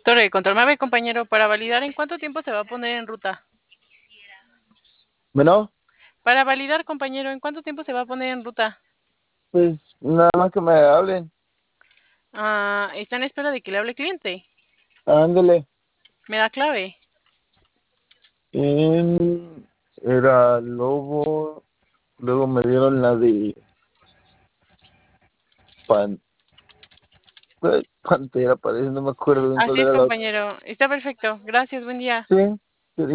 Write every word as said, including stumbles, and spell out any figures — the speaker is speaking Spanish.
Torre de control, me compañero, para validar en cuánto tiempo se va a poner en ruta. Bueno, Para validar, compañero, ¿en cuánto tiempo se va a poner en ruta? pues nada más que me hablen. Ah, está en espera de que le hable cliente. Ándele. ¿Me da clave? En- Era lobo. Luego me dieron la de pan, eh, pantera, parece, no me acuerdo bien cuál Así es, era la otra. compañero. Está perfecto. Gracias, buen día. Sí.